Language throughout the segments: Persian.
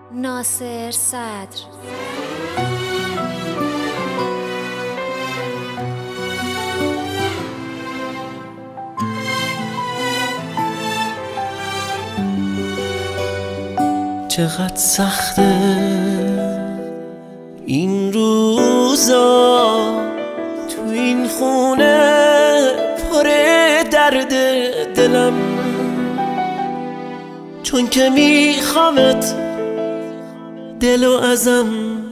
ناصر صدر. چقدر سخته این روزا تو این خونه پر درد دلم، چون که میخوامت دلو ازم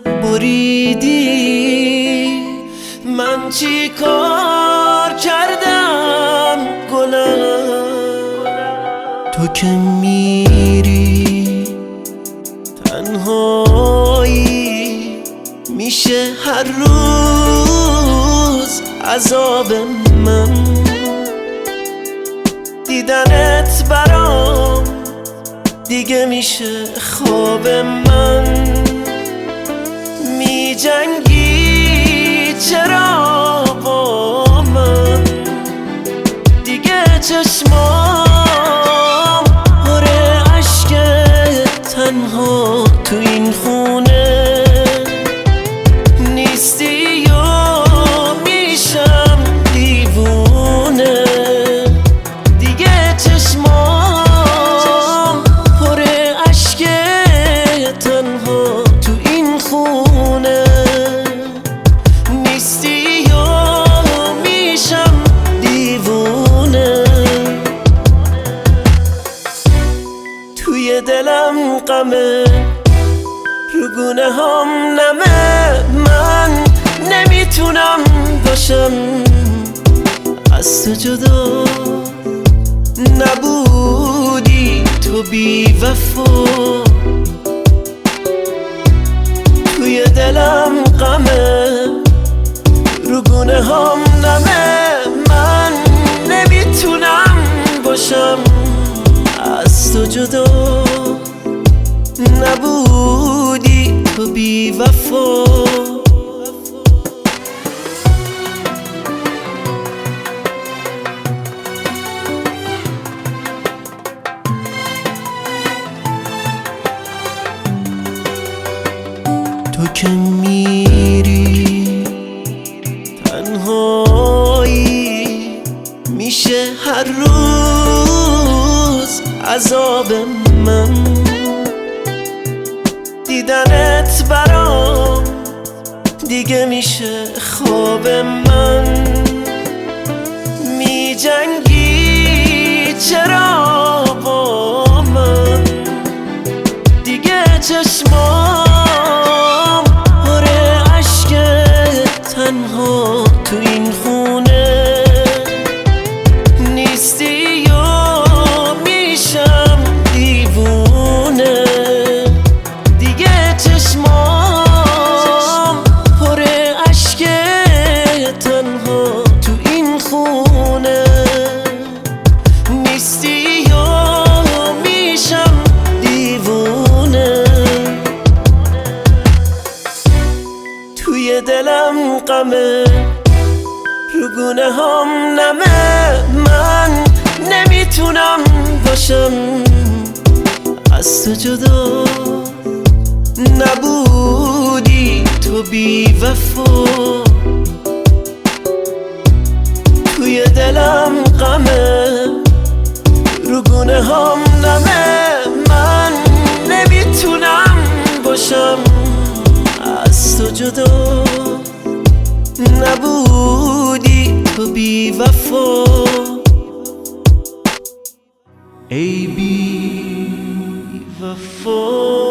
بریدی. من چی کار کردم گلم؟ تو که میری تنهایی میشه هر روز عذاب من. دیدنت برام دیگه میشه خواب من. میجنگی چرا با من؟ دیگه چشمام پر اشک تنها تو این خونه نیستی و میشم دیوونه. دیگه چشمام پر اشک تنها تو این خونه نیستی و میشم دیوونه. توی دلم غمه، رو گونه هم نمه. من نمیتونم باشم از تو جدا. نبودی تو بی وفا. توی دلم غمه، رو گونه هم نمه. من نمیتونم باشم از تو جدا. نبودی تو بی وفا. تو که میری تنهایی میشه هر روز عذاب من. دیدنت برام دیگه میشه خواب من. میجنگی چرا با من؟ دیگه چشمام پر اشک تنها تو این خونه نیستی و میشم دیوونه. دیگه چشمام پر اشک تنها تو این خونه نیستی و میشم دیوونه. توی دلم غمه، رو گونه هم نمه. من نمیتونم باشم از تو جدا. نبودی تو بی وفا. توی دلم غمه، رو گونه هم نمه. من نمیتونم باشم از تو جدا. نبودی تو بی وفا. ای بی وفا.